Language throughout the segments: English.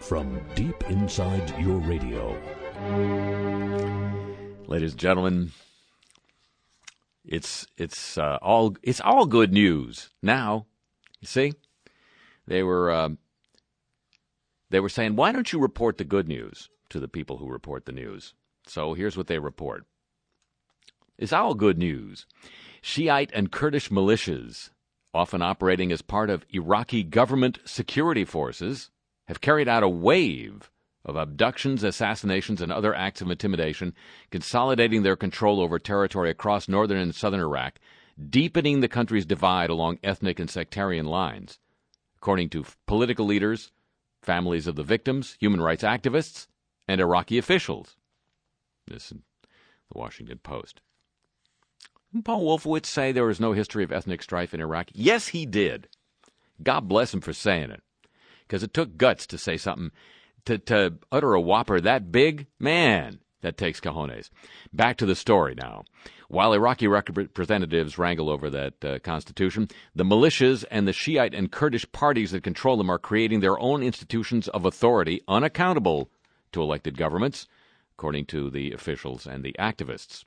from deep inside your radio. Ladies and gentlemen, it's all good news now. You see, they were saying, why don't you report the good news to the people who report the news? So here's what they report. It's all good news. Shiite and Kurdish militias, often operating as part of Iraqi government security forces, have carried out a wave of abductions, assassinations, and other acts of intimidation, consolidating their control over territory across northern and southern Iraq, deepening the country's divide along ethnic and sectarian lines. According to political leaders, families of the victims, human rights activists, and Iraqi officials. This in the Washington Post. Didn't Paul Wolfowitz say there was no history of ethnic strife in Iraq? Yes, he did. God bless him for saying it. Because it took guts to say something, to utter a whopper that big. Man, that takes cojones. Back to the story now. While Iraqi representatives wrangle over that constitution, the militias and the Shiite and Kurdish parties that control them are creating their own institutions of authority unaccountable to elected governments, according to the officials and the activists.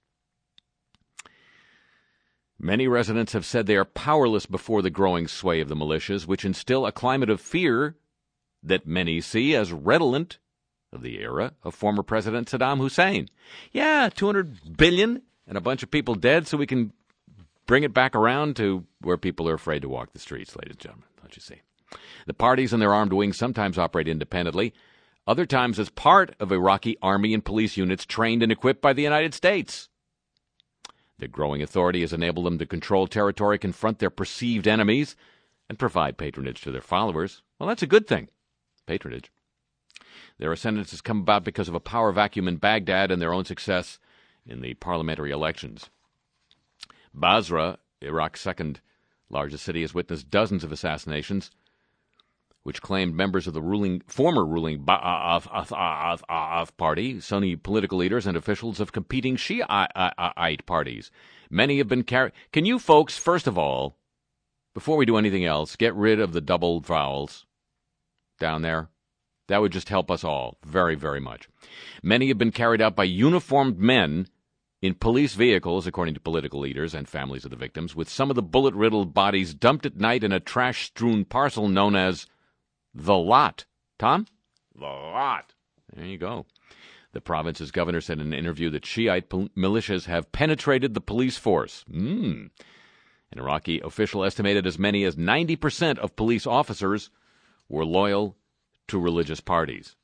Many residents have said they are powerless before the growing sway of the militias, which instill a climate of fear that many see as redolent of the era of former President Saddam Hussein. Yeah, 200 billion and a bunch of people dead so we can bring it back around to where people are afraid to walk the streets, ladies and gentlemen, don't you see? The parties and their armed wings sometimes operate independently, other times as part of Iraqi army and police units trained and equipped by the United States. Their growing authority has enabled them to control territory, confront their perceived enemies, and provide patronage to their followers. Well, that's a good thing. Patronage. Their ascendance has come about because of a power vacuum in Baghdad and their own success in the parliamentary elections. Basra, Iraq's second largest city, has witnessed dozens of assassinations, which claimed members of the former ruling Ba'ath party, Sunni political leaders, and officials of competing Shiite parties. Many have been carried. Can you folks, first of all, before we do anything else, get rid of the double vowels down there? That would just help us all very, very much. Many have been carried out by uniformed men in police vehicles, according to political leaders and families of the victims, with some of the bullet-riddled bodies dumped at night in a trash-strewn parcel known as the Lot. Tom? The Lot. There you go. The province's governor said in an interview that Shiite militias have penetrated the police force. An Iraqi official estimated as many as 90% of police officers were loyal to religious parties.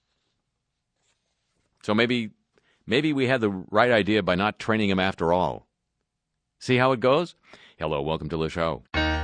So maybe we had the right idea by not training them after all. See how it goes? Hello, welcome to the show.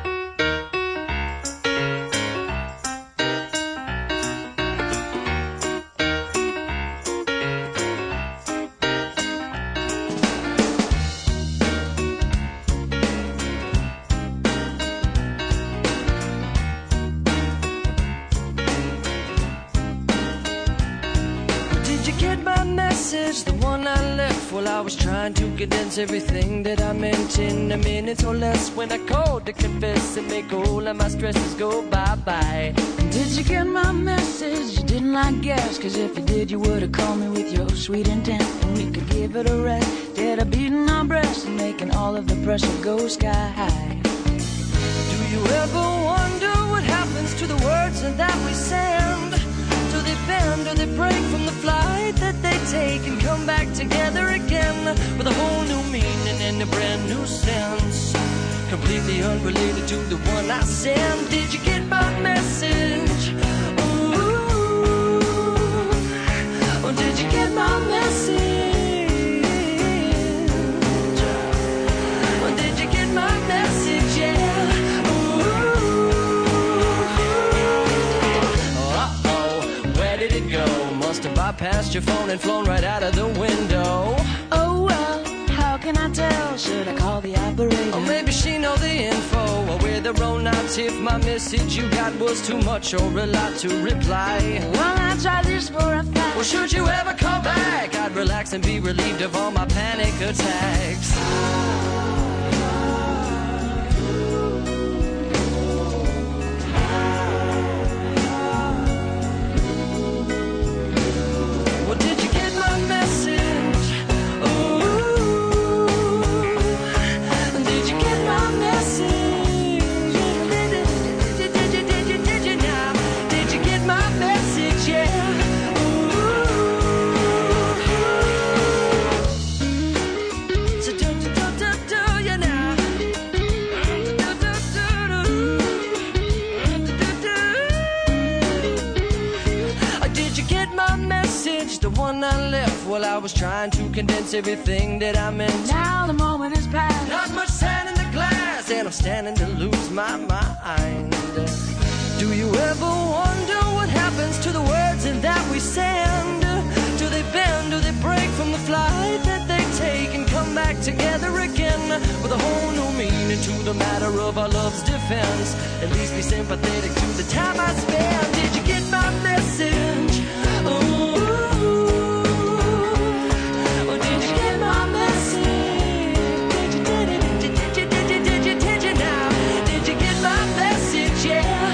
I was trying to condense everything that I meant in a minute or less when I called to confess and make all of my stresses go bye-bye. Did you get my message? You didn't, I guess, cause if you did, you would've called me with your sweet intent and we could give it a rest. Instead of beating our breasts and making all of the pressure go sky high. Do you ever wonder what happens to the words that we send? Do they bend or they break from the flight that they take and come back together again with a whole new meaning and a brand new sense, completely unrelated to the one I sent? Did you get my message? Ooh, or did you get my message? Or did you get my message? Yeah. Must have bypassed your phone and flown right out of the window. Oh well, how can I tell? Should I call the operator? Or maybe she know the info, or we're the wrong knots if my message you got was too much or a lot to reply. Well, I tried this for a fact. Well, should you ever call back, I'd relax and be relieved of all my panic attacks. Well, I was trying to condense everything that I meant. Now the moment is past. Not much sand in the glass, and I'm standing to lose my mind. Do you ever wonder what happens to the words that we send? Do they bend, do they break from the flight that they take and come back together again with a whole new meaning to the matter of our love's defense? At least be sympathetic to the time I spent. Did you get my message? Ooh. Or did you get my message? Did you now? Did you get my message? Yeah.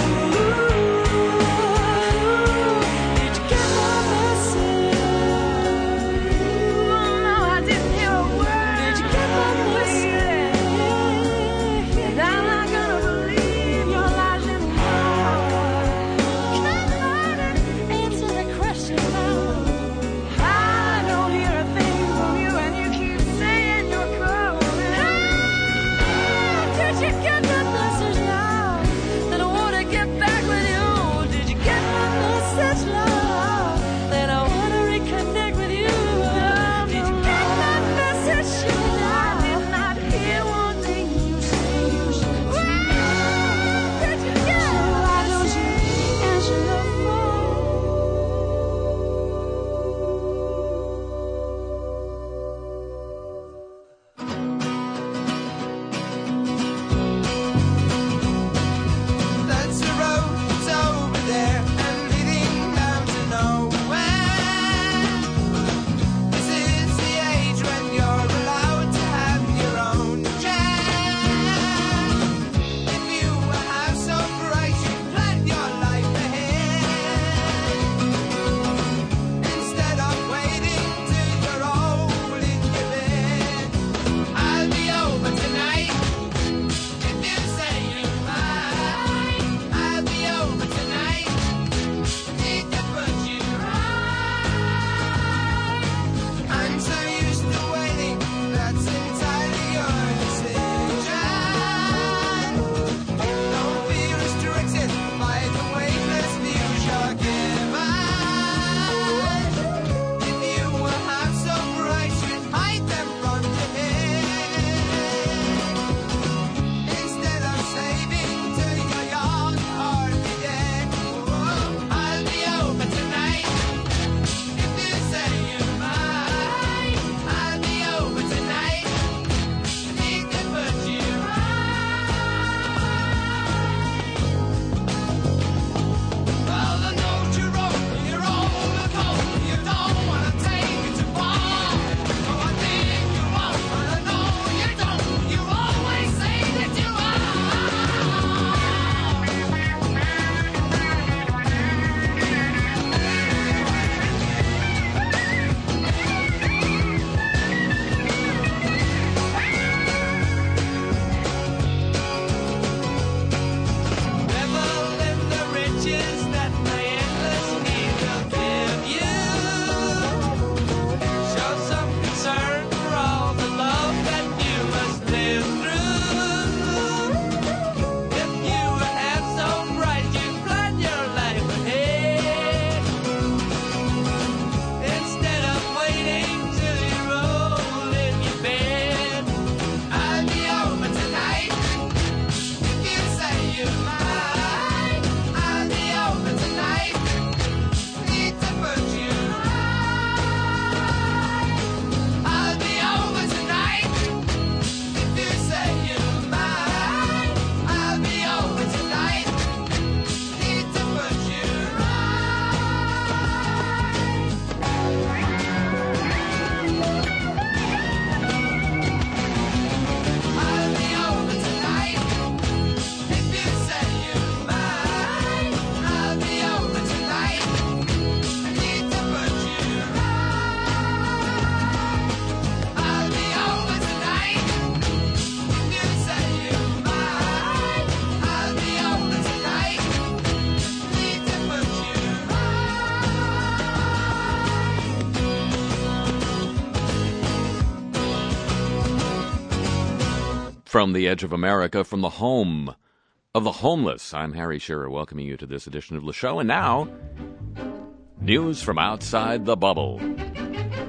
From the edge of America, from the home of the homeless, I'm Harry Shearer, welcoming you to this edition of Le Show. And now, news from outside the bubble.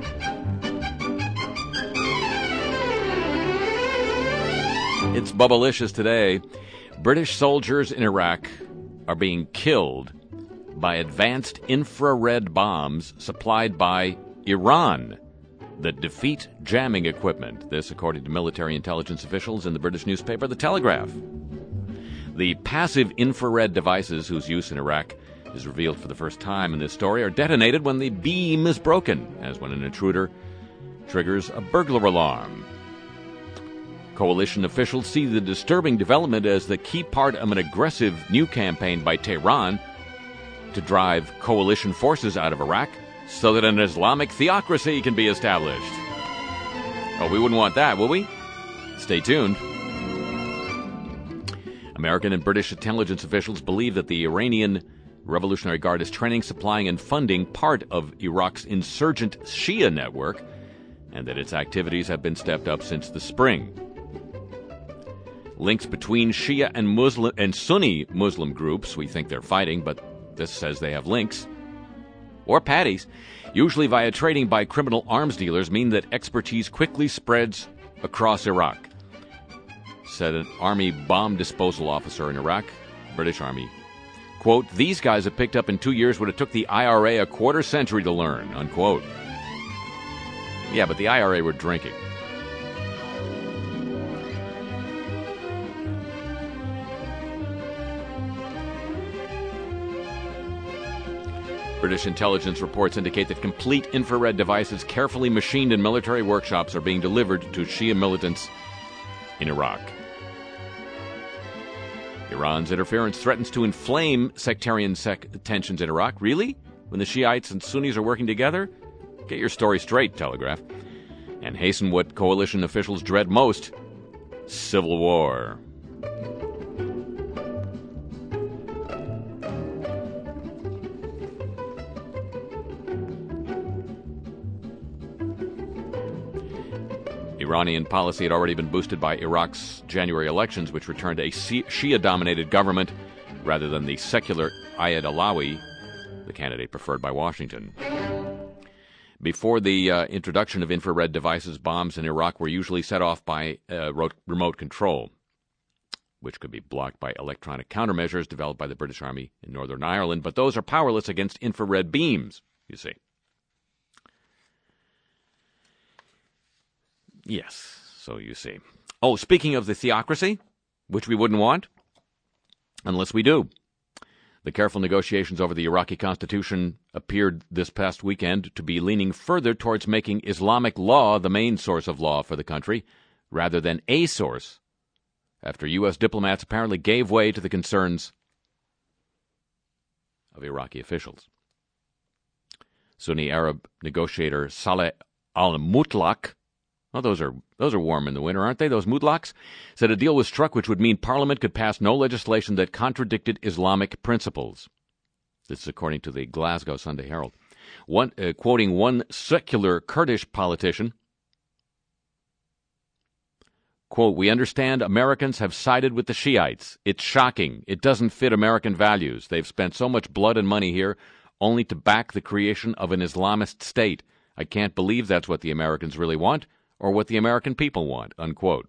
It's Bubblicious today. British soldiers in Iraq are being killed by advanced infrared bombs supplied by Iran that defeat jamming equipment. This, according to military intelligence officials in the British newspaper The Telegraph. The passive infrared devices whose use in Iraq is revealed for the first time in this story are detonated when the beam is broken, as when an intruder triggers a burglar alarm. Coalition officials see the disturbing development as the key part of an aggressive new campaign by Tehran to drive coalition forces out of Iraq so that an Islamic theocracy can be established. Oh, we wouldn't want that, would we? Stay tuned. American and British intelligence officials believe that the Iranian Revolutionary Guard is training, supplying, and funding part of Iraq's insurgent Shia network, and that its activities have been stepped up since the spring. Links between Shia and Sunni Muslim groups, we think they're fighting, but this says they have links, or patties, usually via trading by criminal arms dealers, mean that expertise quickly spreads across Iraq, said an Army bomb disposal officer in Iraq, British Army. Quote, "These guys have picked up in 2 years what it took the IRA a quarter century to learn," unquote. Yeah, but the IRA were drinking. British intelligence reports indicate that complete infrared devices carefully machined in military workshops are being delivered to Shia militants in Iraq. Iran's interference threatens to inflame sectarian tensions in Iraq. Really? When the Shiites and Sunnis are working together? Get your story straight, Telegraph. And hasten what coalition officials dread most: civil war. Iranian policy had already been boosted by Iraq's January elections, which returned a Shia-dominated government rather than the secular Ayad Alawi, the candidate preferred by Washington. Before the introduction of infrared devices, bombs in Iraq were usually set off by remote control, which could be blocked by electronic countermeasures developed by the British Army in Northern Ireland, but those are powerless against infrared beams, you see. Yes, so you see. Oh, speaking of the theocracy, which we wouldn't want, unless we do. The careful negotiations over the Iraqi constitution appeared this past weekend to be leaning further towards making Islamic law the main source of law for the country, rather than a source, after U.S. diplomats apparently gave way to the concerns of Iraqi officials. Sunni Arab negotiator Saleh al-Mutlaq, well, those are warm in the winter, aren't they, those mutlaqs? Said a deal was struck which would mean Parliament could pass no legislation that contradicted Islamic principles. This is according to the Glasgow Sunday Herald. Quoting one secular Kurdish politician, quote, "We understand Americans have sided with the Shiites. It's shocking. It doesn't fit American values. They've spent so much blood and money here only to back the creation of an Islamist state. I can't believe that's what the Americans really want, or what the American people want," unquote.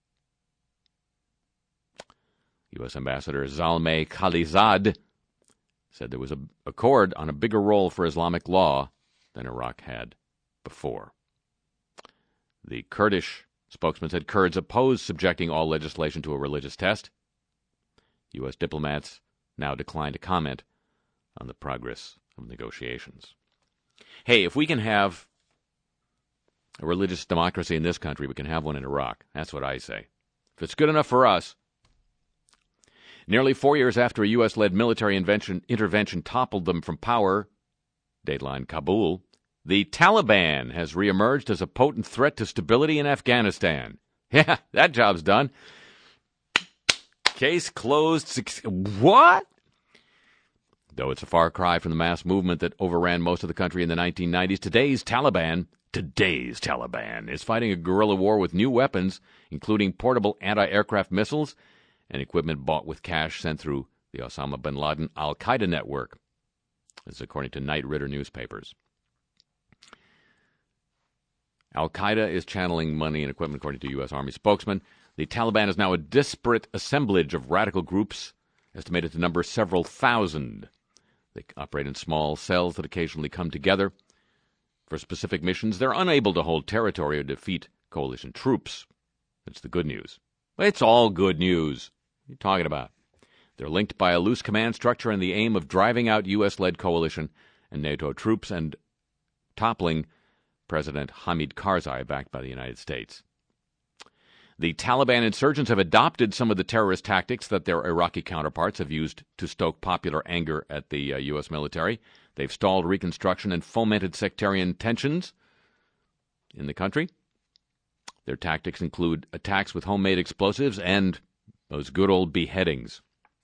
U.S. Ambassador Zalmay Khalilzad said there was an accord on a bigger role for Islamic law than Iraq had before. The Kurdish spokesman said Kurds oppose subjecting all legislation to a religious test. U.S. diplomats now decline to comment on the progress of negotiations. Hey, if we can have a religious democracy in this country, we can have one in Iraq. That's what I say. If it's good enough for us. Nearly 4 years after a U.S.-led military intervention toppled them from power, Dateline Kabul, the Taliban has reemerged as a potent threat to stability in Afghanistan. Yeah, that job's done. Case closed. What? Though it's a far cry from the mass movement that overran most of the country in the 1990s, today's Taliban is fighting a guerrilla war with new weapons, including portable anti-aircraft missiles and equipment bought with cash sent through the Osama bin Laden al-Qaeda network. This is according to Knight Ridder newspapers. Al-Qaeda is channeling money and equipment, according to U.S. Army spokesman. The Taliban is now a disparate assemblage of radical groups, estimated to number several thousand. They operate in small cells that occasionally come together. For specific missions, they're unable to hold territory or defeat coalition troops. That's the good news. It's all good news. What are you talking about? They're linked by a loose command structure and the aim of driving out U.S.-led coalition and NATO troops and toppling President Hamid Karzai, backed by the United States. The Taliban insurgents have adopted some of the terrorist tactics that their Iraqi counterparts have used to stoke popular anger at the U.S. military. They've stalled reconstruction and fomented sectarian tensions in the country. Their tactics include attacks with homemade explosives and those good old beheadings.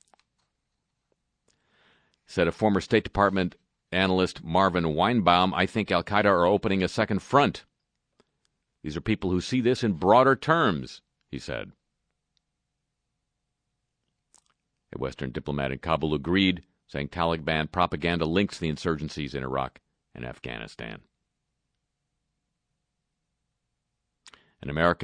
Said a former State Department analyst Marvin Weinbaum, I think al-Qaeda are opening a second front. These are people who see this in broader terms, he said. A Western diplomat in Kabul agreed, saying Taliban propaganda links the insurgencies in Iraq and Afghanistan. An American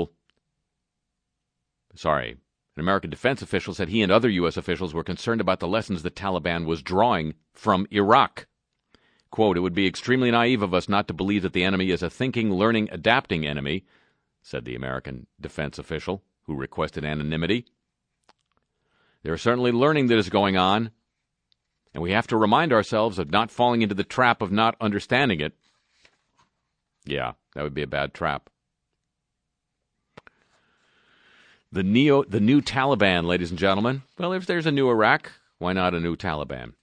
defense official said he and other U.S. officials were concerned about the lessons the Taliban was drawing from Iraq. Quote, it would be extremely naive of us not to believe that the enemy is a thinking, learning, adapting enemy, said the American defense official, who requested anonymity. There is certainly learning that is going on, and we have to remind ourselves of not falling into the trap of not understanding it. Yeah, that would be a bad trap. The new Taliban, ladies and gentlemen. Well, if there's a new Iraq, why not a new Taliban?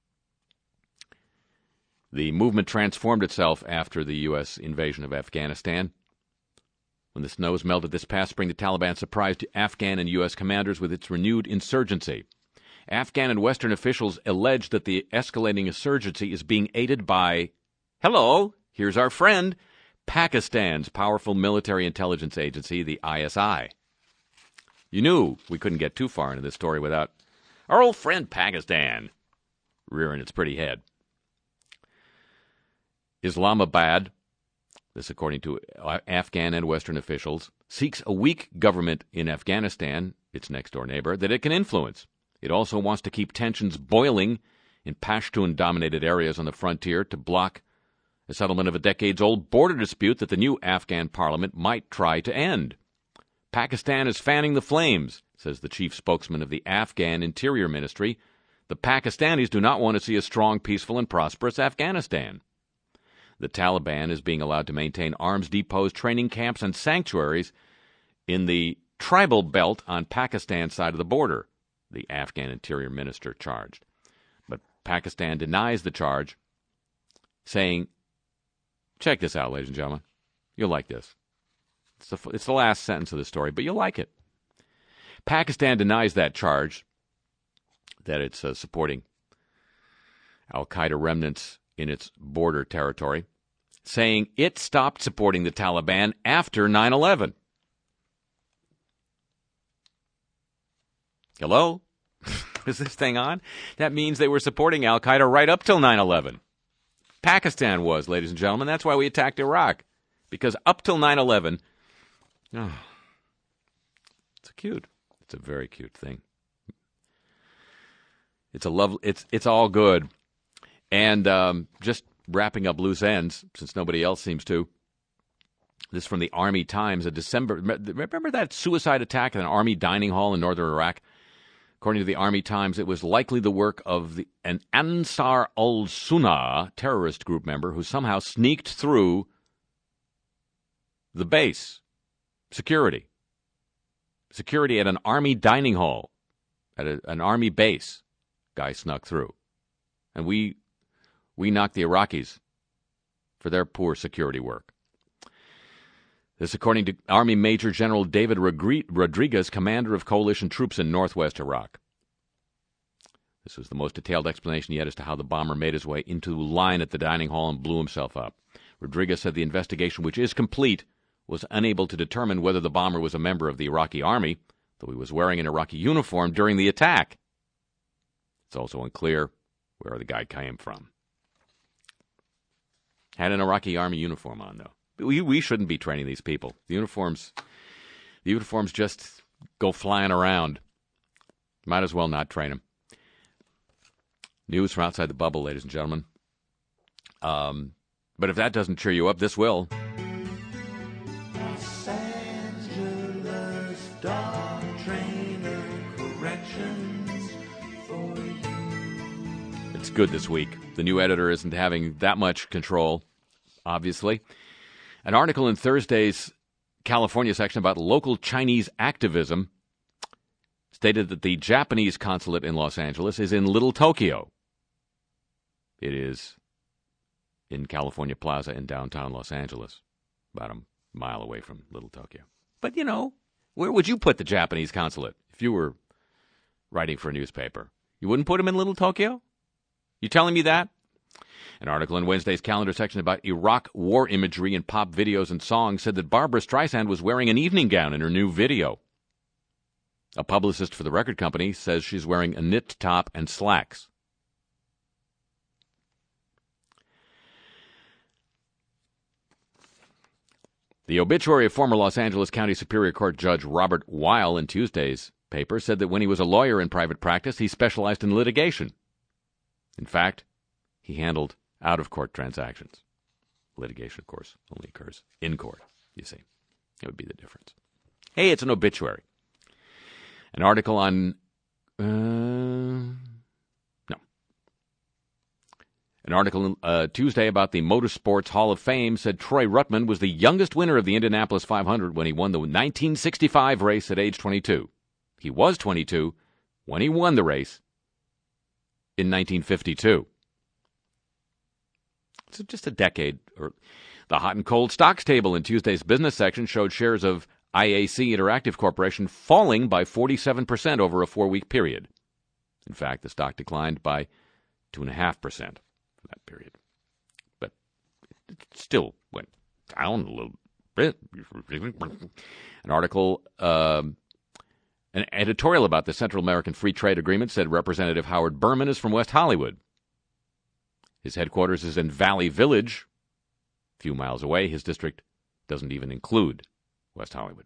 The movement transformed itself after the U.S. invasion of Afghanistan. When the snows melted this past spring, the Taliban surprised Afghan and U.S. commanders with its renewed insurgency. Afghan and Western officials allege that the escalating insurgency is being aided by, hello, here's our friend, Pakistan's powerful military intelligence agency, the ISI. You knew we couldn't get too far into this story without our old friend Pakistan rearing its pretty head. Islamabad, this according to Afghan and Western officials, seeks a weak government in Afghanistan, its next-door neighbor, that it can influence. It also wants to keep tensions boiling in Pashtun-dominated areas on the frontier to block a settlement of a decades-old border dispute that the new Afghan parliament might try to end. Pakistan is fanning the flames, says the chief spokesman of the Afghan Interior Ministry. The Pakistanis do not want to see a strong, peaceful, and prosperous Afghanistan. The Taliban is being allowed to maintain arms depots, training camps, and sanctuaries in the tribal belt on Pakistan's side of the border, the Afghan Interior Minister charged. But Pakistan denies the charge, saying, check this out, ladies and gentlemen. You'll like this. It's the last sentence of the story, but you'll like it. Pakistan denies that charge, that it's supporting al-Qaeda remnants in its border territory, saying it stopped supporting the Taliban after 9/11. Hello? Is this thing on? That means they were supporting al-Qaeda right up till 9/11. Pakistan was, ladies and gentlemen. That's why we attacked Iraq. Because up till 9/11, it's a very cute thing. It's all good. And just wrapping up loose ends, since nobody else seems to. This from the Army Times, remember that suicide attack at an Army dining hall in northern Iraq? According to the Army Times, it was likely the work of an Ansar al-Sunnah terrorist group member who somehow sneaked through the base. Security at an Army dining hall, at an Army base. Guy snuck through. And we knocked the Iraqis for their poor security work. This according to Army Major General David Rodriguez, commander of coalition troops in northwest Iraq. This was the most detailed explanation yet as to how the bomber made his way into line at the dining hall and blew himself up. Rodriguez said the investigation, which is complete, was unable to determine whether the bomber was a member of the Iraqi army, though he was wearing an Iraqi uniform during the attack. It's also unclear where the guy came from. Had an Iraqi army uniform on, though. We shouldn't be training these people. The uniforms, The uniforms just go flying around. Might as well not train them. News from outside the bubble, ladies and gentlemen. But if that doesn't cheer you up, this will. Los Angeles dog trainer corrections for you. It's good this week. The new editor isn't having that much control, obviously. An article in Thursday's California section about local Chinese activism stated that the Japanese consulate in Los Angeles is in Little Tokyo. It is in California Plaza in downtown Los Angeles, about a mile away from Little Tokyo. But, you know, where would you put the Japanese consulate if you were writing for a newspaper? You wouldn't put them in Little Tokyo? You telling me that? An article in Wednesday's calendar section about Iraq war imagery in pop videos and songs said that Barbra Streisand was wearing an evening gown in her new video. A publicist for the record company says she's wearing a knit top and slacks. The obituary of former Los Angeles County Superior Court Judge Robert Weil in Tuesday's paper said that when he was a lawyer in private practice, he specialized in litigation. In fact, he handled out-of-court transactions. Litigation, of course, only occurs in court, you see. It would be the difference. Hey, it's an obituary. An article on... An article Tuesday about the Motorsports Hall of Fame said Troy Ruttman was the youngest winner of the Indianapolis 500 when he won the 1965 race at age 22. He was 22 when he won the race in 1952. So just a decade. The hot and cold stocks table in Tuesday's business section showed shares of IAC Interactive Corporation falling by 47% over a 4-week period. In fact, the stock declined by 2.5%. For that period. But it still went down a little bit. An article, an editorial about the Central American Free Trade Agreement said Representative Howard Berman is from West Hollywood. His headquarters is in Valley Village, a few miles away. His district doesn't even include West Hollywood.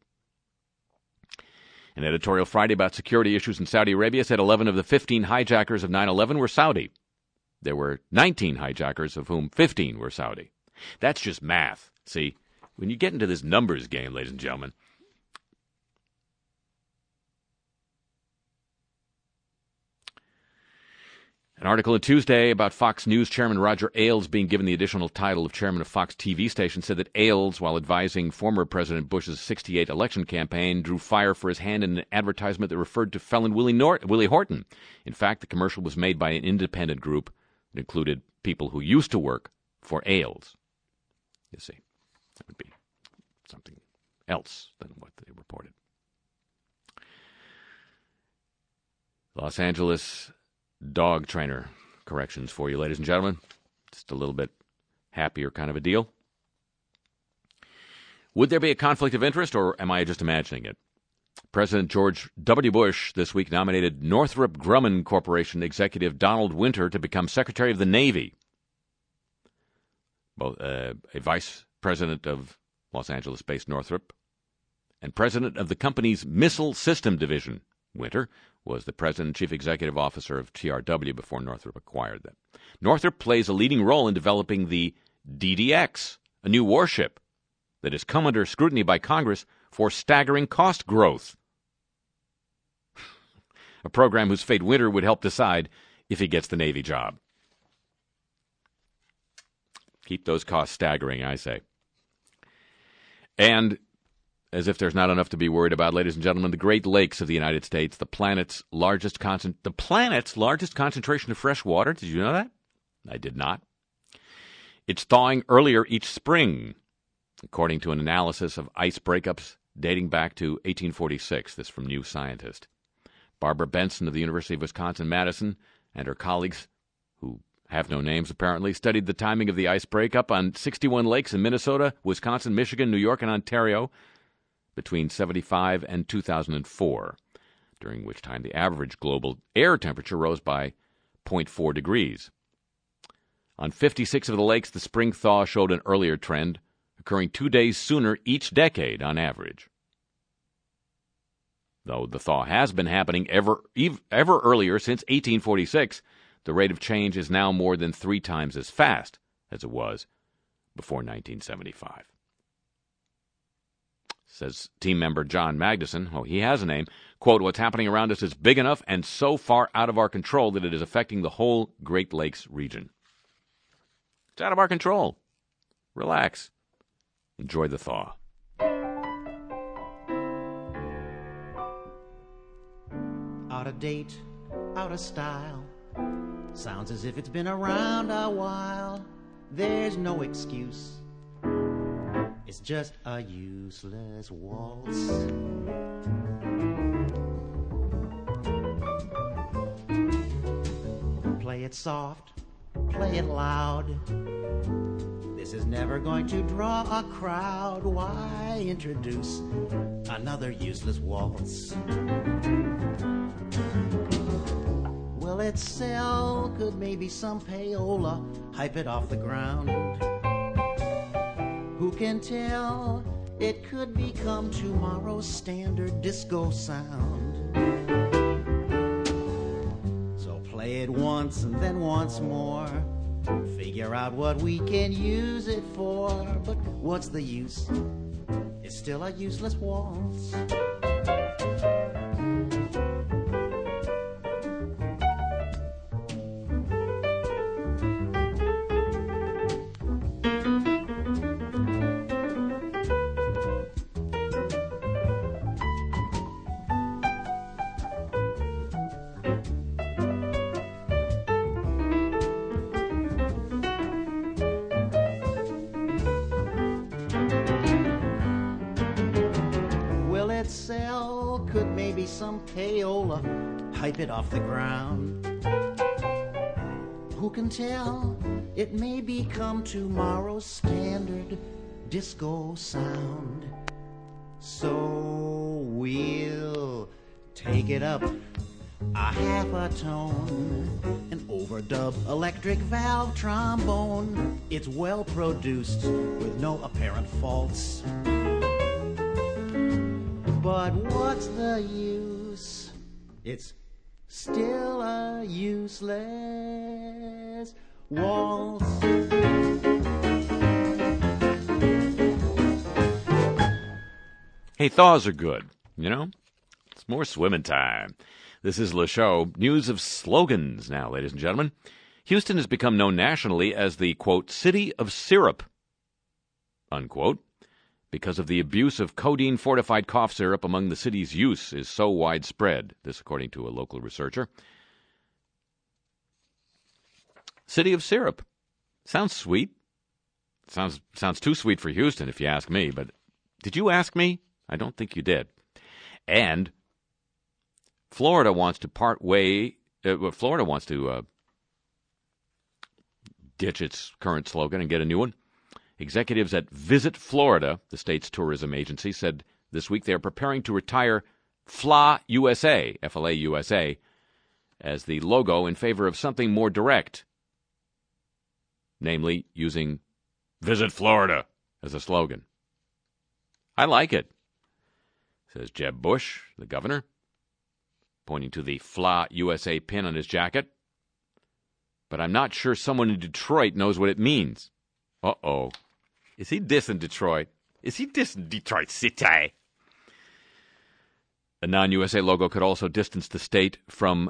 An editorial Friday about security issues in Saudi Arabia said 11 of the 15 hijackers of 9/11 were Saudi. There were 19 hijackers, of whom 15 were Saudi. That's just math. See, when you get into this numbers game, ladies and gentlemen, an article on Tuesday about Fox News chairman Roger Ailes being given the additional title of chairman of Fox TV station said that Ailes, while advising former President Bush's 1968 election campaign, drew fire for his hand in an advertisement that referred to felon Willie Horton. In fact, the commercial was made by an independent group. It included people who used to work for Ailes. You see, that would be something else than what they reported. Los Angeles dog trainer corrections for you, ladies and gentlemen. Just a little bit happier kind of a deal. Would there be a conflict of interest, or am I just imagining it? President George W. Bush this week nominated Northrop Grumman Corporation executive Donald Winter to become Secretary of the Navy. Both a vice president of Los Angeles-based Northrop and president of the company's Missile System Division. Winter was the president and chief executive officer of TRW before Northrop acquired them. Northrop plays a leading role in developing the DDX, a new warship that has come under scrutiny by Congress for staggering cost growth. A program whose fate Winter would help decide if he gets the Navy job. Keep those costs staggering, I say. And as if there's not enough to be worried about, ladies and gentlemen, the Great Lakes of the United States, the planet's largest concentration of fresh water. Did you know that? I did not. It's thawing earlier each spring, according to an analysis of ice breakups dating back to 1846. This from New Scientist. Barbara Benson of the University of Wisconsin-Madison and her colleagues, who have no names apparently, studied the timing of the ice breakup on 61 lakes in Minnesota, Wisconsin, Michigan, New York, and Ontario between 1975 and 2004, during which time the average global air temperature rose by 0.4 degrees. On 56 of the lakes, the spring thaw showed an earlier trend, occurring 2 days sooner each decade on average. Though the thaw has been happening ever earlier since 1846, the rate of change is now more than 3 times as fast as it was before 1975. Says team member John Magnuson, he has a name, quote, "What's happening around us is big enough and so far out of our control that it is affecting the whole Great Lakes region." It's out of our control. Relax. Enjoy the thaw. Out of date, out of style. Sounds as if it's been around a while. There's no excuse. It's just a useless waltz. Play it soft, play it loud. This is never going to draw a crowd. Why introduce another useless waltz? Will it sell? Could maybe some payola hype it off the ground? Who can tell? It could become tomorrow's standard disco sound. So play it once and then once more. Figure out what we can use it for. But what's the use? It's still a useless waltz. Could maybe some payola hype it off the ground? Who can tell? It may become tomorrow's standard disco sound. So we'll take it up a half a tone, an overdub electric valve trombone. It's well produced with no apparent faults. But what's the use? It's still a useless waltz. Hey, thaws are good, you know? It's more swimming time. This is Le Show. News of slogans now, ladies and gentlemen. Houston has become known nationally as the, quote, city of syrup, unquote, because of the abuse of codeine-fortified cough syrup among the city's use is so widespread, this according to a local researcher. City of syrup. Sounds sweet. Sounds too sweet for Houston, if you ask me, but did you ask me? I don't think you did. And Florida wants to ditch its current slogan and get a new one. Executives at Visit Florida, the state's tourism agency, said this week they are preparing to retire FLA USA, FLA USA, as the logo in favor of something more direct, namely using Visit Florida as a slogan. I like it, says Jeb Bush, the governor, pointing to the FLA USA pin on his jacket. But I'm not sure someone in Detroit knows what it means. Uh-oh. Is he dissing Detroit? Is he dissing Detroit City? A non-USA logo could also distance the state from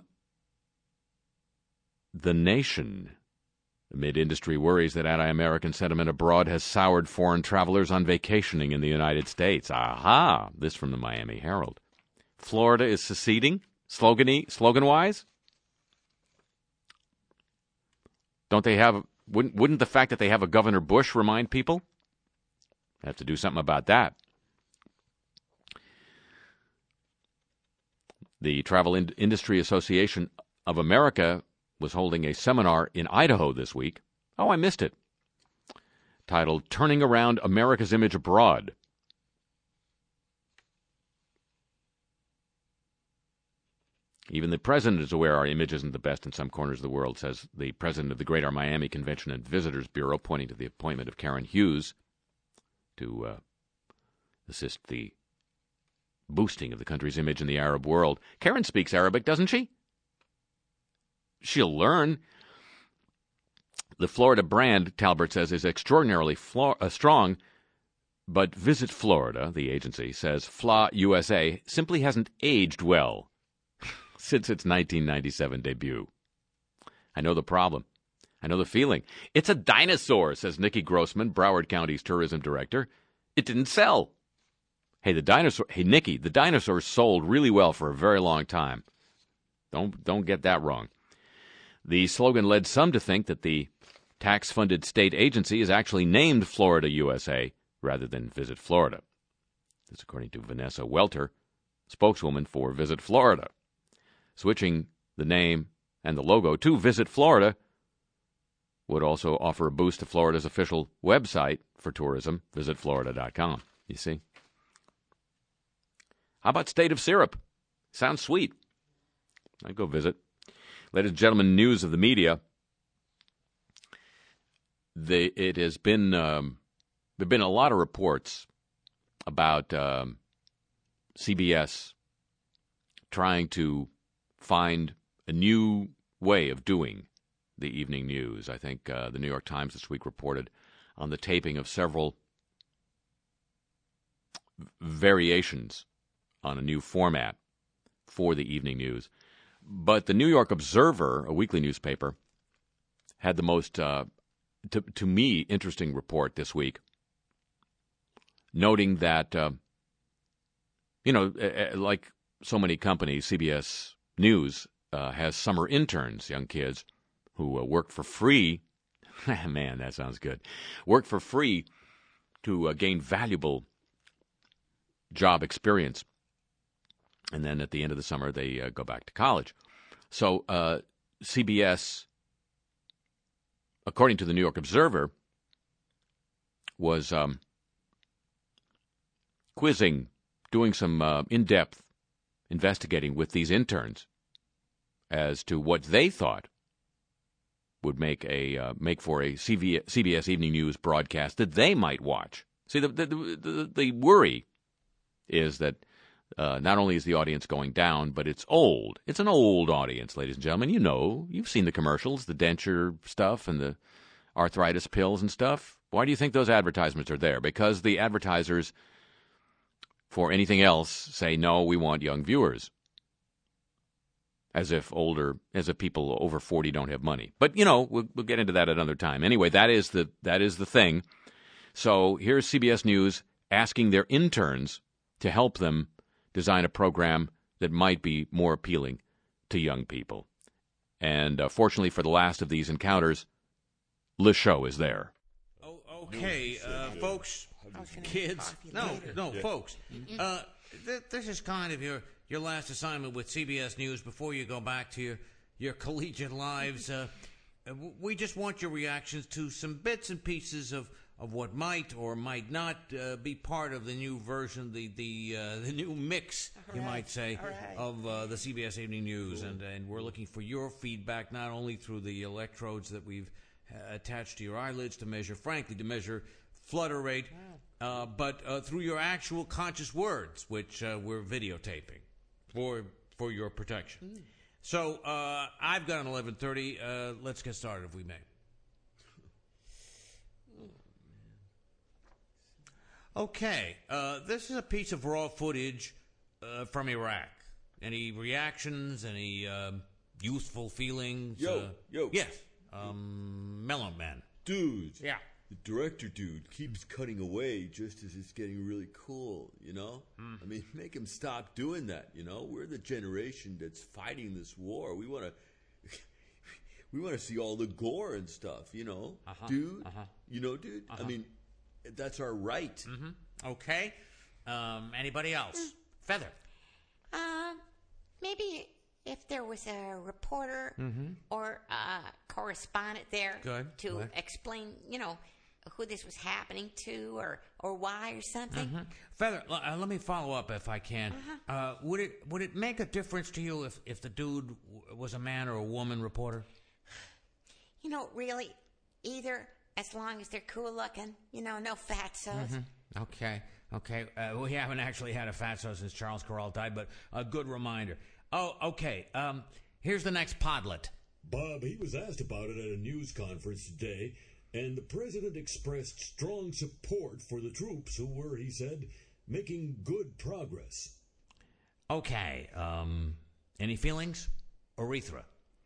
the nation, amid industry worries that anti-American sentiment abroad has soured foreign travelers on vacationing in the United States. Aha! This from the Miami Herald. Florida is seceding, slogan-wise? Don't they have... Wouldn't the fact that they have a Governor Bush remind people? Have to do something about that. The Travel Industry Association of America was holding a seminar in Idaho this week. Oh, I missed it. Titled Turning Around America's Image Abroad. Even the president is aware our image isn't the best in some corners of the world, says the president of the Greater Miami Convention and Visitors Bureau, pointing to the appointment of Karen Hughes to assist the boosting of the country's image in the Arab world. Karen speaks Arabic, doesn't she? She'll learn. The Florida brand, Talbert says, is extraordinarily strong, but Visit Florida, the agency, says FLA USA simply hasn't aged well since its 1997 debut. I know the problem. I know the feeling. It's a dinosaur, says Nikki Grossman, Broward County's tourism director. It didn't sell. Hey, Nikki, the dinosaur sold really well for a very long time. Don't get that wrong. The slogan led some to think that the tax-funded state agency is actually named Florida USA rather than Visit Florida. This according to Vanessa Welter, spokeswoman for Visit Florida. Switching the name and the logo to Visit Florida would also offer a boost to Florida's official website for tourism, visitflorida.com. You see? How about State of Syrup? Sounds sweet. I'd go visit. Ladies and gentlemen, news of the media. It has been there've been a lot of reports about CBS trying to find a new way of doing the evening news. I think the New York Times this week reported on the taping of several variations on a new format for the evening news. But the New York Observer, a weekly newspaper, had the most, to me, interesting report this week, noting that, like so many companies, CBS News has summer interns, young kids, who work for free. Man, that sounds good. Work for free to gain valuable job experience. And then at the end of the summer, they go back to college. So CBS, according to the New York Observer, was quizzing, doing some in-depth investigating with these interns as to what they thought would make for a CBS Evening News broadcast that they might watch. See, the worry is that not only is the audience going down, but it's old. It's an old audience, ladies and gentlemen. You've seen the commercials, the denture stuff and the arthritis pills and stuff. Why do you think those advertisements are there? Because the advertisers, for anything else, say, no, we want young viewers. As if people over 40 don't have money. But, we'll get into that at another time. Anyway, that is the thing. So here's CBS News asking their interns to help them design a program that might be more appealing to young people. And fortunately for the last of these encounters, Le Show is there. Okay, folks, kids. No, folks. This is kind of your last assignment with CBS News before you go back to your collegiate lives. We just want your reactions to some bits and pieces of what might or might not be part of the new version, the new mix, you might say, of the CBS Evening News. And we're looking for your feedback, not only through the electrodes that we've attached to your eyelids to measure flutter rate, but through your actual conscious words, which we're videotaping for your protection. So I've got an 11:30. Let's get started, if we may. Okay, this is a piece of raw footage from Iraq. Any reactions? Any youthful feelings? Yo. Yes. Mellow Man. Dude. Yeah. The director dude keeps cutting away just as it's getting really cool, I mean, make him stop doing that, We're the generation that's fighting this war. We want to see all the gore and stuff, dude. Dude. I mean, that's our right. Mm-hmm. Okay. Anybody else? Feather. Maybe if there was a reporter or a correspondent there to explain, who this was happening to or why or something. Mm-hmm. Feather, let me follow up if I can. Would it make a difference to you if the dude was a man or a woman reporter? Really, either, as long as they're cool looking, no fat sauce. Mm-hmm. Okay. Okay, we haven't actually had a fatso since Charles Corral died, but a good reminder. Oh, okay. Here's the next podlet. Bob, he was asked about it at a news conference today, and the president expressed strong support for the troops who were, he said, making good progress. Okay, any feelings? Urethra.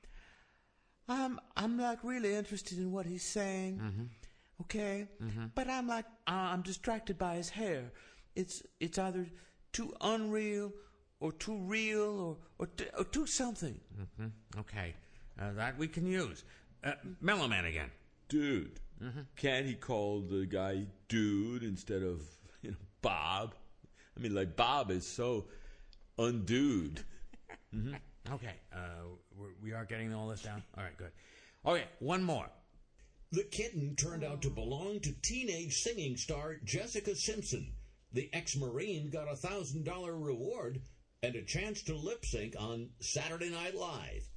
I'm like really interested in what he's saying. Mm-hmm. Okay? Mm-hmm. But I'm like, I'm distracted by his hair. It's either too unreal or too real or too something. Mm-hmm. Okay, that we can use. Mellow Man again. Dude. Mm-hmm. Can't he call the guy dude instead of, Bob? I mean, like, Bob is so undude. Mm-hmm. Okay, we are getting all this down? All right, good. Okay, one more. The kitten turned out to belong to teenage singing star Jessica Simpson. The ex-Marine got a $1,000 reward and a chance to lip sync on Saturday Night Live.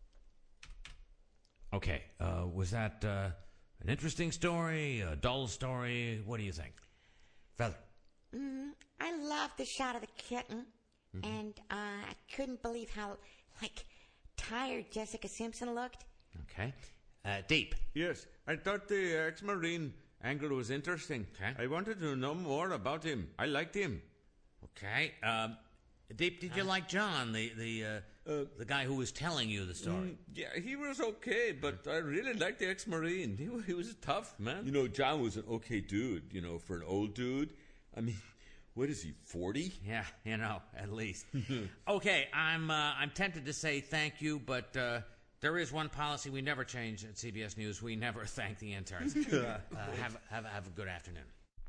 Okay, was that an interesting story, a dull story? What do you think? Feather? I loved the shot of the kitten, and I couldn't believe how, tired Jessica Simpson looked. Okay. Deep? Yes, I thought the ex-Marine angle was interesting. Okay. I wanted to know more about him. I liked him. Okay. Deep, did you like John, the guy who was telling you the story? Yeah, he was okay, but I really liked the ex-Marine. He was tough, man. John was an okay dude, for an old dude. I mean, what is he, 40? Yeah, at least. Okay, I'm tempted to say thank you, but there is one policy we never change at CBS News. We never thank the interns. Have a good afternoon.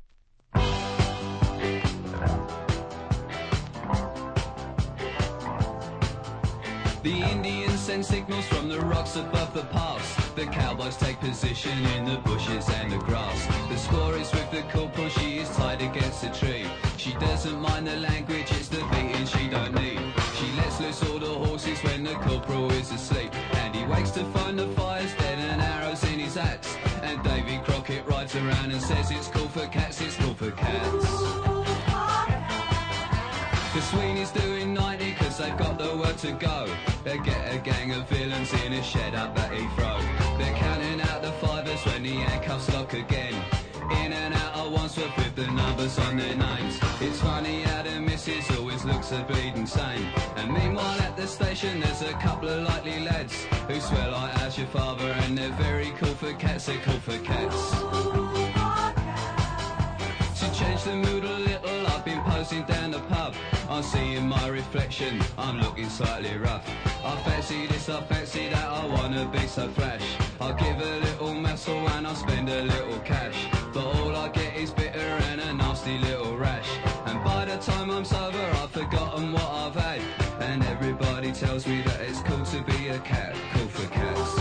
The Indians send signals from the rocks above the pass. The cowboys take position in the bushes and the grass. The squaw is with the corporal, she is tied against a tree. She doesn't mind the language, it's the beating she don't need. She lets loose all the horses when the corporal is asleep. And he wakes to find the fires dead and arrows in his axe. And Davy Crockett rides around and says it's cool for cats, it's cool for cats. The Sweeney's doing 90 cause they've got the word to go. They get a gang of villains in a shed up at Heathrow. They're counting out the fivers when the handcuffs lock again. In and out at Wandsworth with the numbers on their names. It's funny how the missus always looks a bleeding sane. And meanwhile at the station there's a couple of likely lads who swear like how's your father, and they're very cool for cats, they're cool for cats. To change the mood a little, I've been posing down the pub. I'm seeing my reflection, I'm looking slightly rough. I fancy this, I fancy that, I wanna be so flash. I'll give a little muscle and I'll spend a little cash. But all I get is bitter and a nasty little rash. And by the time I'm sober, I've forgotten what I've had. And everybody tells me that it's cool to be a cat, cool for cats.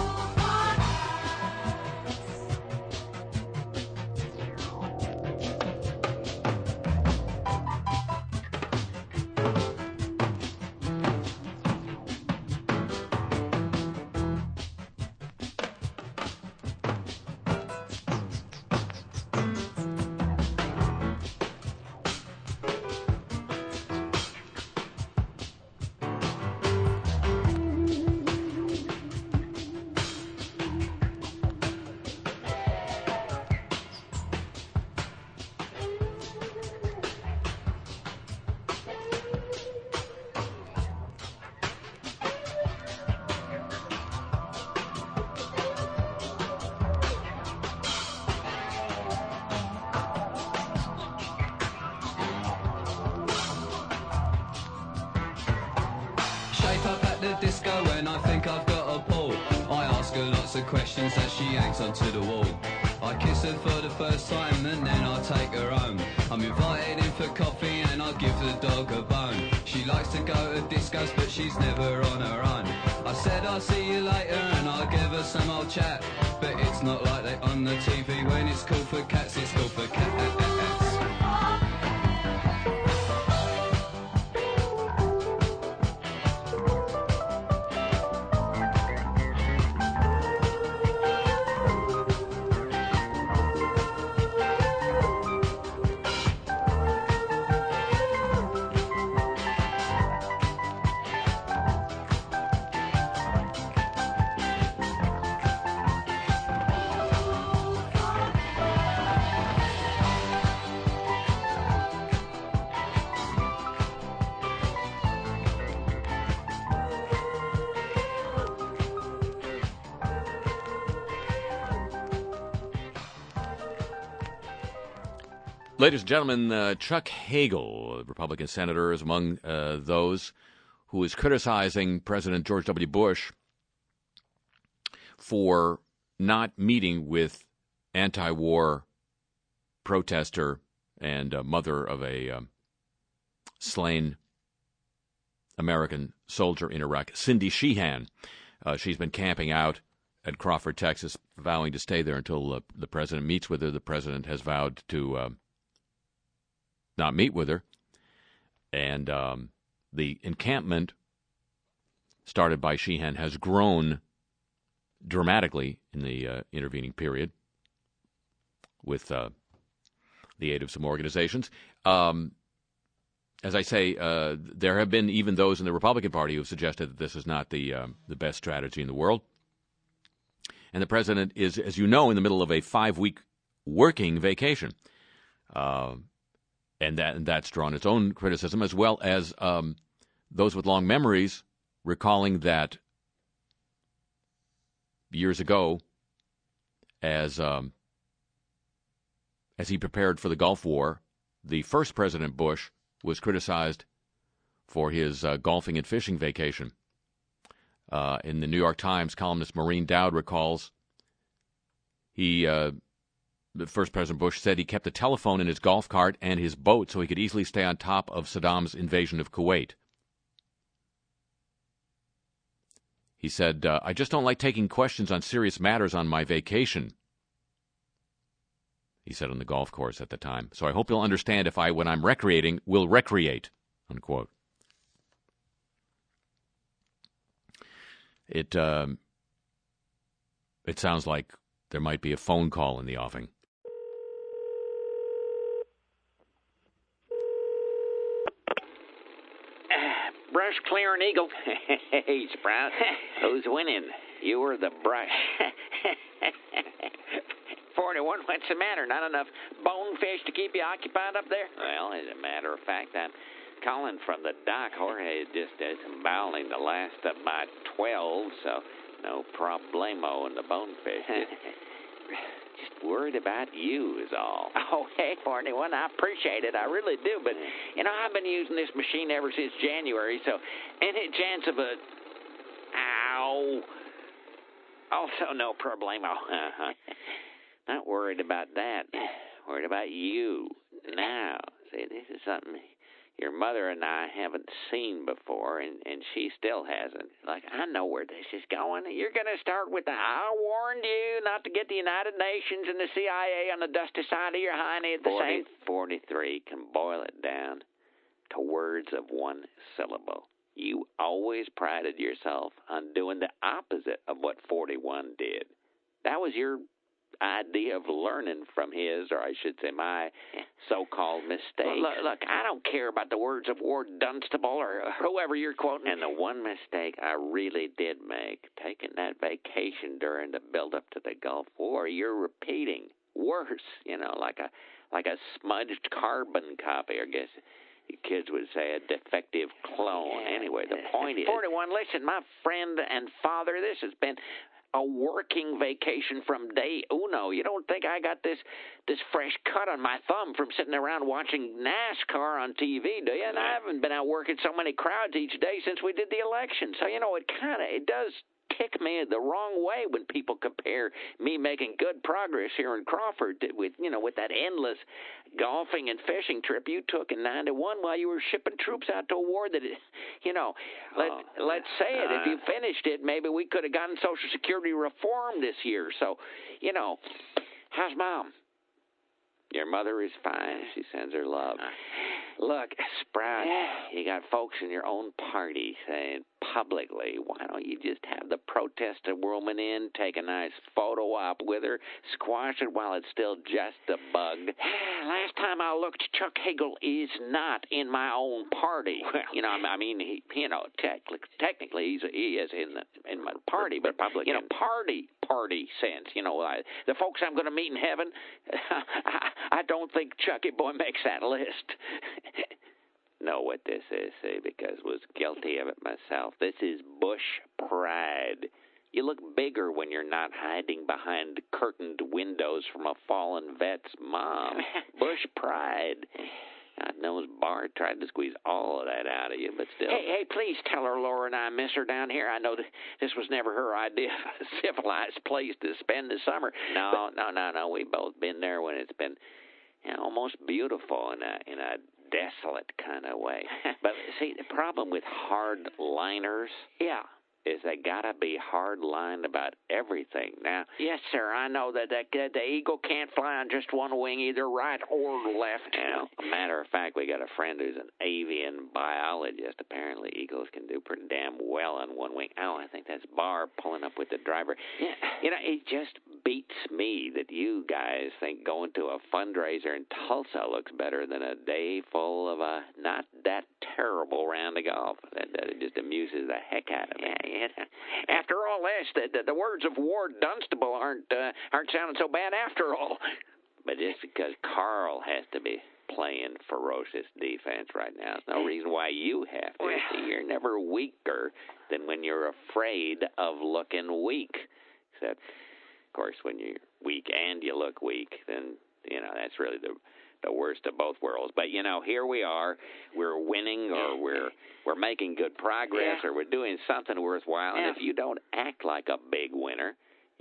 Disco when I think I've got a pull. I ask her lots of questions as she hangs onto the wall. I kiss her for the first time and then I take her home. I'm invited in for coffee and I give the dog a bone. She likes to go to discos but she's never on her own. I said I'll see you later and I'll give her some old chat. But it's not like they on the TV when it's cool for cats, it's cool for cats. Ladies and gentlemen, Chuck Hagel, Republican senator, is among those who is criticizing President George W. Bush for not meeting with anti-war protester and mother of a slain American soldier in Iraq, Cindy Sheehan. She's been camping out at Crawford, Texas, vowing to stay there until the president meets with her. The president has vowed to not meet with her. And the encampment started by Sheehan has grown dramatically in the intervening period with the aid of some organizations. As I say, there have been even those in the Republican Party who have suggested that this is not the best strategy in the world. And the president is, as you know, in the middle of a 5-week working vacation. And that's drawn its own criticism, as well as those with long memories recalling that years ago, as he prepared for the Gulf War, the first President Bush was criticized for his golfing and fishing vacation. In the New York Times, columnist Maureen Dowd recalls the first President Bush said he kept a telephone in his golf cart and his boat so he could easily stay on top of Saddam's invasion of Kuwait. He said, I just don't like taking questions on serious matters on my vacation, he said on the golf course at the time. So I hope you'll understand if when I'm recreating, will recreate, unquote. It sounds like there might be a phone call in the offing. Brush clearing Eagle. Hey, Sprout. Who's winning? You or the brush? 41, what's the matter? Not enough bonefish to keep you occupied up there? Well, as a matter of fact, I'm calling from the dock. Jorge just disemboweling the last of my 12, so no problemo in the bonefish. Just worried about you is all. Oh, hey, 41, I appreciate it. I really do. But, I've been using this machine ever since January, so any chance of a... Ow. Also, no problemo. Not worried about that. Worried about you. Now, see, this is something your mother and I haven't seen before, and she still hasn't. Like, I know where this is going. You're going to start with I warned you not to get the United Nations and the CIA on the dusty side of your hiney at the same... 43 can boil it down to words of one syllable. You always prided yourself on doing the opposite of what 41 did. That was your idea of learning from his, or I should say my so-called mistake. Look, I don't care about the words of Ward Dunstable or whoever you're quoting. And the one mistake I really did make, taking that vacation during the build-up to the Gulf War, you're repeating. Worse, like a smudged carbon copy, I guess you kids would say a defective clone. Anyway, the point is... 41, listen, my friend and father, this has been a working vacation from day uno. You don't think I got this fresh cut on my thumb from sitting around watching NASCAR on TV, do you? And I haven't been out working so many crowds each day since we did the election. So, it does tick me the wrong way when people compare me making good progress here in Crawford with that endless golfing and fishing trip you took in 91 while you were shipping troops out to a war that, let's say it. If you finished it, maybe we could have gotten Social Security reform this year. So, how's Mom? Your mother is fine. She sends her love. Look, Sprout, you got folks in your own party saying publicly, why don't you just have the protester woman in, take a nice photo op with her, squash it while it's still just a bug? Last time I looked, Chuck Hagel is not in my own party. Technically he is in my party, but Republican. Party sense. The folks I'm going to meet in heaven, I don't think Chucky Boy makes that list. Know what this is, see, because was guilty of it myself. This is Bush pride. You look bigger when you're not hiding behind curtained windows from a fallen vet's mom. Bush pride. God knows Bart tried to squeeze all of that out of you, but still. Hey, please tell her Laura and I miss her down here. I know this was never her idea of a civilized place to spend the summer. No. We've both been there when it's been almost beautiful in a desolate kind of way. But see, the problem with hard-liners, is they gotta be hard-lined about everything. Now, yes, sir, I know that the eagle can't fly on just one wing, either right or left. A matter of fact, we got a friend who's an avian biologist. Apparently, eagles can do pretty damn well on one wing. Oh, I think that's Barb pulling up with the driver. Yeah. It just beats me that you guys think going to a fundraiser in Tulsa looks better than a day full of a not that terrible round of golf. That it just amuses the heck out of me. After all this, the words of Ward Dunstable aren't sounding so bad after all. But just because Carl has to be playing ferocious defense right now, there's no reason why you have to. See, you're never weaker than when you're afraid of looking weak. Except, of course, when you're weak and you look weak, then, that's really the worst of both worlds. But, here we are. We're winning, or we're making good progress, or we're doing something worthwhile. And if you don't act like a big winner,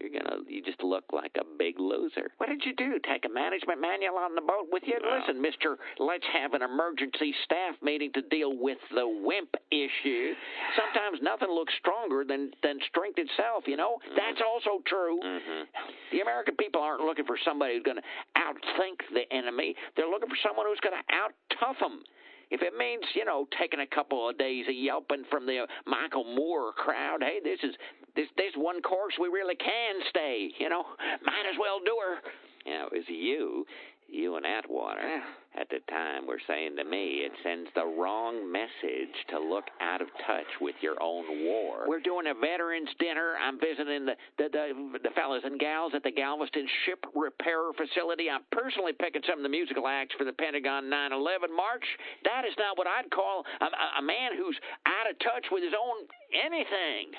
you just look like a big loser. What did you do? Take a management manual on the boat with you? Listen, mister, let's have an emergency staff meeting to deal with the wimp issue. Sometimes nothing looks stronger than strength itself, That's also true. The American people aren't looking for somebody who's going to outthink the enemy. They're looking for someone who's going to out-tough them. If it means, taking a couple of days of yelping from the Michael Moore crowd, hey, this one course we really can stay, might as well do her. It was you and Atwater at the time were saying to me it sends the wrong message to look out of touch with your own war. We're doing a veterans dinner. I'm visiting the fellas and gals at the Galveston Ship Repair Facility. I'm personally picking some of the musical acts for the Pentagon 9/11 March. That is not what I'd call a man who's out of touch with his own anything.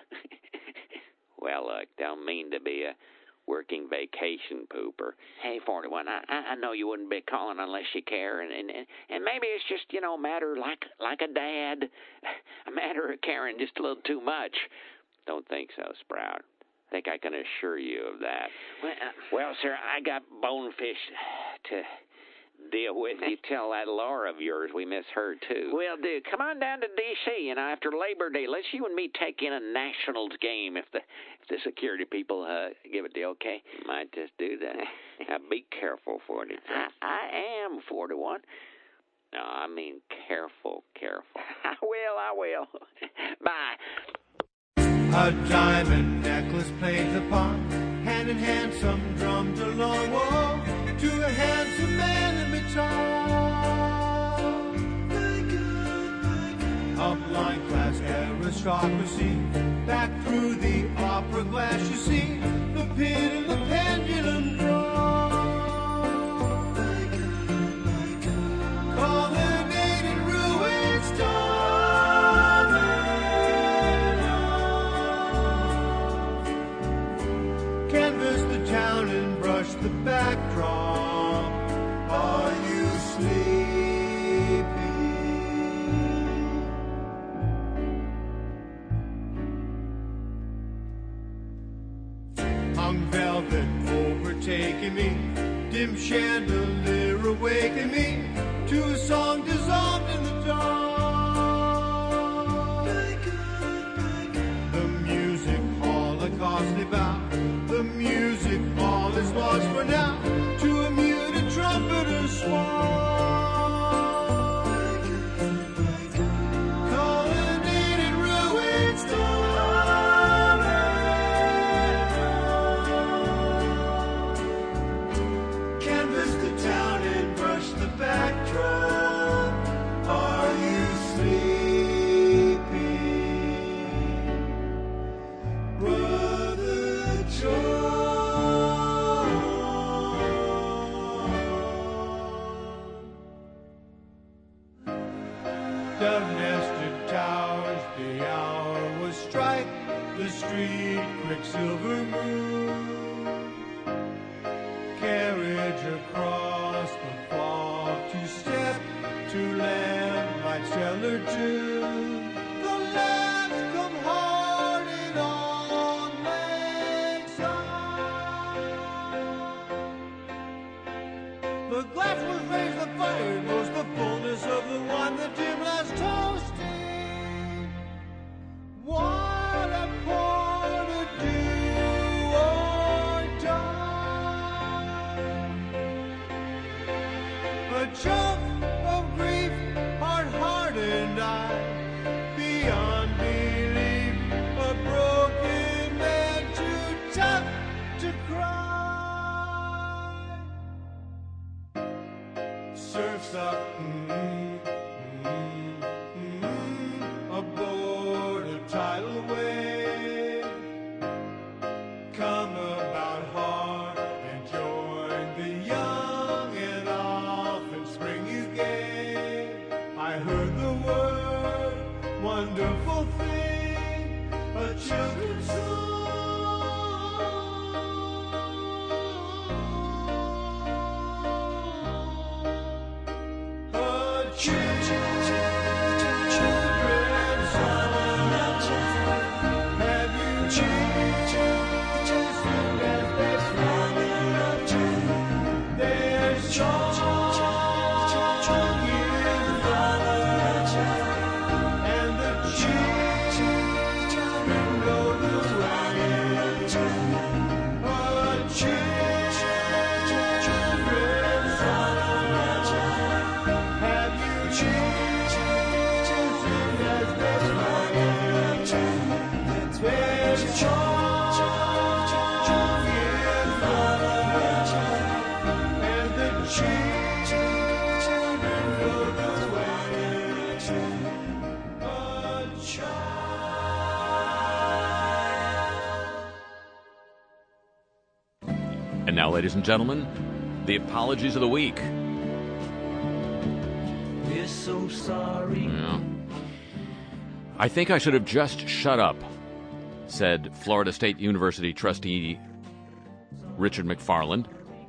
Well, look, don't mean to be a working vacation pooper. Hey, 41, I know you wouldn't be calling unless you care, and maybe it's just, a matter like a dad, a matter of caring just a little too much. Don't think so, Sprout. I think I can assure you of that. Well, sir, I got bonefish to deal with. You tell that Laura of yours we miss her, too. Well, dude, come on down to D.C., after Labor Day. Let's you and me take in a Nationals game if the security people give it the okay. Might just do that. Now, be careful, 40. I am, 41. No, I mean careful. I will. Bye. A diamond necklace plays a part. Hand in hand, some drums along wall. To a handsome man in upline class aristocracy. Back through the opera glass you see the pin and the pendulum draw. Colonnaded ruins dominant. Canvas the town and brush the backdrop. Are you sleepy? Hung velvet overtaking me, dim chandelier awaken me to a song dissolved in the dark. The music holocaust about, the music all is lost for now. To a muted trumpeter swan. Colonnaded ruins dominant. Canvas the town and brush the backdrop. trudge across the fog to step to land like Sailor June. The lads come harding on lakeside. The glass was raised, the fire was the fullness of the wine, the dim last toasting. What a pour to do or die. A chunk of grief, hard-hearted eye, beyond belief, a broken man too tough to cry. Surfs up, aboard a tidal wave. Come about hard and join the young, and off in spring you gave. I heard the word, wonderful thing, a children's song. A children's song. Have you changed as they swim? Their song is love, and the children know the way. A children's song. Have you changed as they swim? Their song is love, and the children know the way. A child. And now, ladies and gentlemen, the apologies of the week. We're so sorry. Yeah. I think I should have just shut up, said Florida State University trustee Richard McFarland,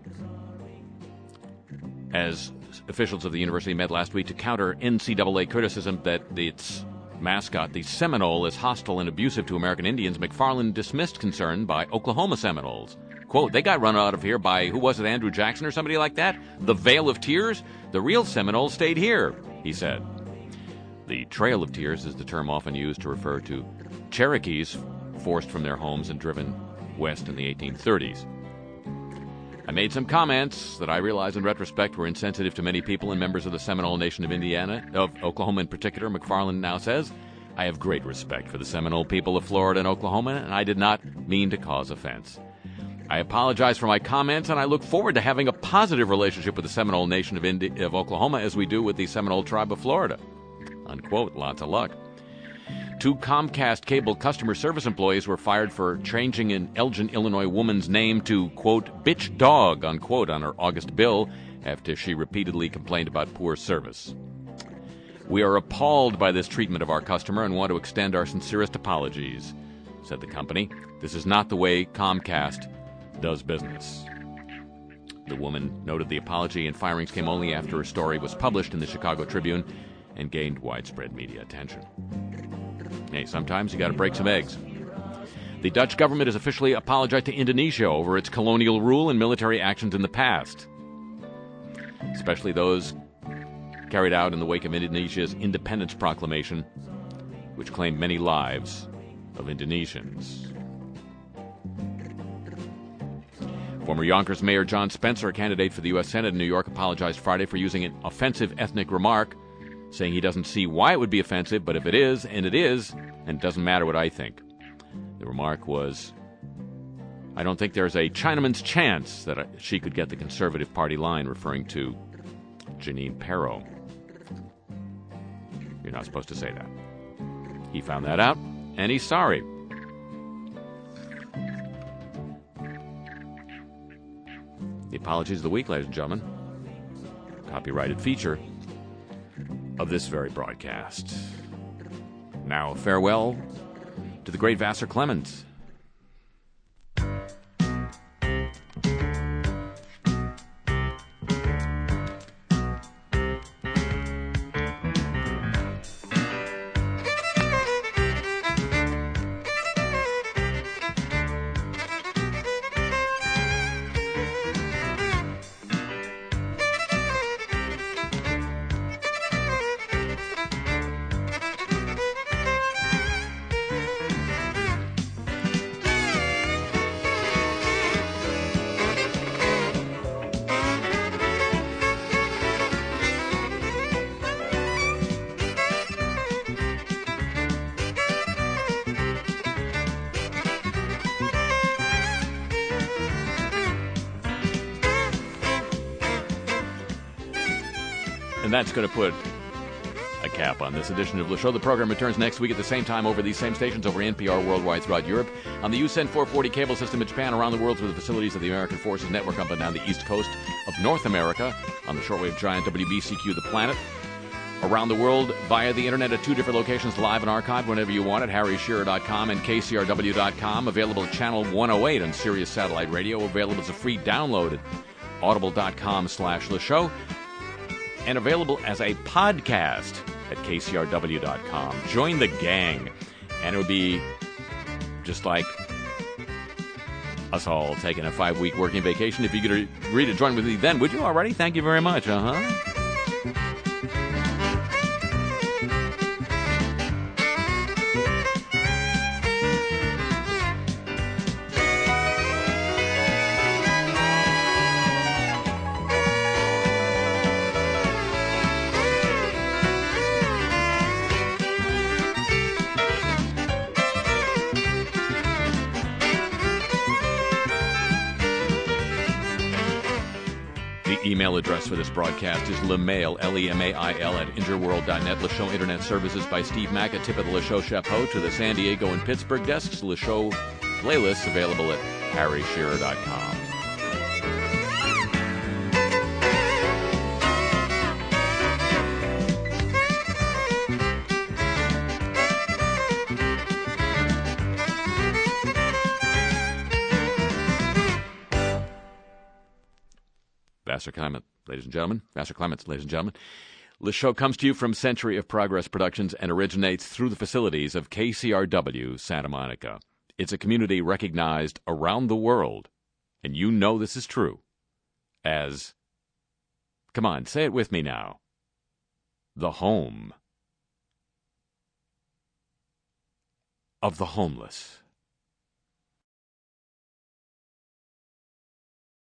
as officials of the university met last week to counter NCAA criticism that its mascot, the Seminole, is hostile and abusive to American Indians. McFarland dismissed concern by Oklahoma Seminoles. Quote, they got run out of here by, who was it, Andrew Jackson or somebody like that? The Vale of Tears? The real Seminoles stayed here, he said. The Trail of Tears is the term often used to refer to Cherokees forced from their homes and driven west in the 1830s. I made some comments that I realize in retrospect were insensitive to many people and members of the Seminole Nation of Indiana, of Oklahoma in particular, McFarland now says. I have great respect for the Seminole people of Florida and Oklahoma, and I did not mean to cause offense. I apologize for my comments, and I look forward to having a positive relationship with the Seminole Nation of Oklahoma as we do with the Seminole Tribe of Florida. Unquote. Lots of luck. 2 Comcast cable customer service employees were fired for changing an Elgin, Illinois woman's name to, quote, bitch dog, unquote, on her August bill after she repeatedly complained about poor service. We are appalled by this treatment of our customer and want to extend our sincerest apologies, said the company. This is not the way Comcast does business. The woman noted the apology and firings came only after her story was published in the Chicago Tribune and gained widespread media attention. Hey, sometimes you got to break some eggs. The Dutch government has officially apologized to Indonesia over its colonial rule and military actions in the past, especially those carried out in the wake of Indonesia's independence proclamation, which claimed many lives of Indonesians. Former Yonkers Mayor John Spencer, a candidate for the U.S. Senate in New York, apologized Friday for using an offensive ethnic remark, saying he doesn't see why it would be offensive, but if it is, and it is, and it doesn't matter what I think. The remark was, I don't think there's a Chinaman's chance that she could get the Conservative Party line, referring to Janine Pirro. You're not supposed to say that. He found that out, and he's sorry. The apologies of the week, ladies and gentlemen. Copyrighted feature of this very broadcast. Now, farewell to the great Vassar Clemens. And that's going to put a cap on this edition of Le Show. The program returns next week at the same time over these same stations over NPR worldwide throughout Europe, on the USEN 440 cable system in Japan, around the world through the facilities of the American Forces Network up and down the east coast of North America, on the shortwave giant WBCQ The Planet, around the world via the internet at 2 different locations, live and archived whenever you want at harryshearer.com and kcrw.com, available at channel 108 on Sirius Satellite Radio, available as a free download at audible.com/Le Show, and available as a podcast at kcrw.com. Join the gang, and it would be just like us all taking a 5-week working vacation. If you could agree to join with me then, would you already? Thank you very much. Email address for this broadcast is lemail, L-E-M-A-I-L, at interworld.net. Le Show Internet Services by Steve Mack, a tip of the Le Show chapeau to the San Diego and Pittsburgh desks. Le Show playlists available at harryshearer.com. Vassar Clement, ladies and gentlemen. Vassar Clements, ladies and gentlemen. The show comes to you from Century of Progress Productions and originates through the facilities of KCRW Santa Monica. It's a community recognized around the world, and you know this is true, as, come on, say it with me now, the home of the homeless.